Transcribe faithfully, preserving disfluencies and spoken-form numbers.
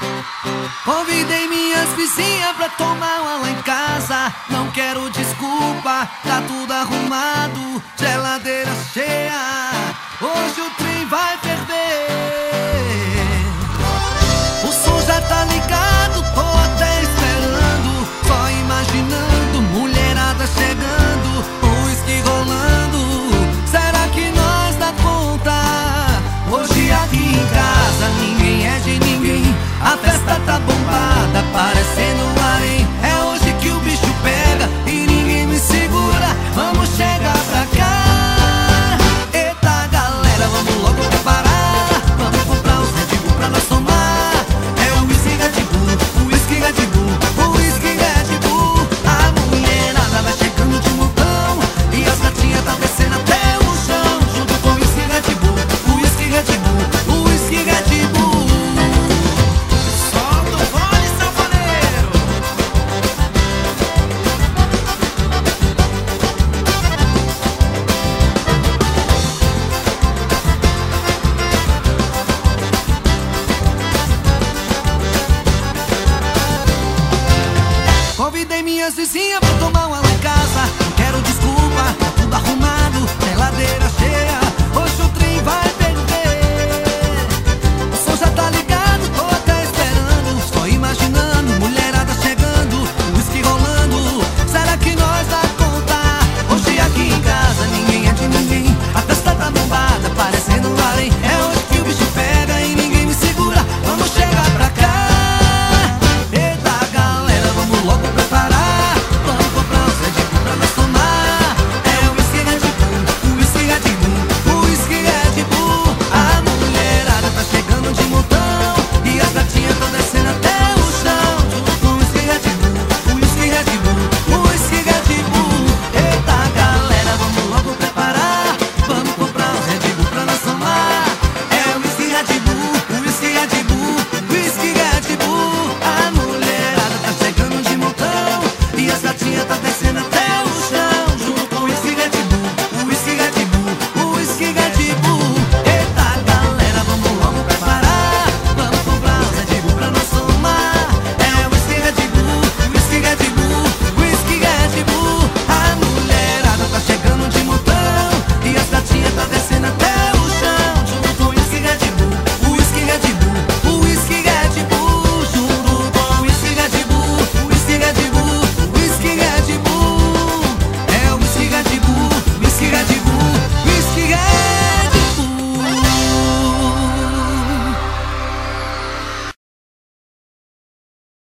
Convidei minhas vizinhas pra tomar uma lá em casa. Não quero desculpa, tá tudo arrumado, geladeira cheia. Hoje o trem vai ferver. O som já tá ligado, tô até esperando, só imaginando mulherada chegando, o uísque rolando. Será que nós dá conta? Hoje aqui em casa ninguém é de ninguém, a festa tá bombada, parecendo um harém. É hoje que o bicho pega e ninguém me segura. Vamos chegar pra cá. Eita galera, vamos logo preparar. Vamos comprar os Red Bull pra nós tomar. É o whisky Red Bull, o whisky Red Bull, o whisky Red Bull. A mulherada vai chegando de montão e as gatinhas tá descendo até o chão, junto com o whisky Red Bull, o whisky Red Bull, o whisky Red Bull. Convidei minhas vizinhas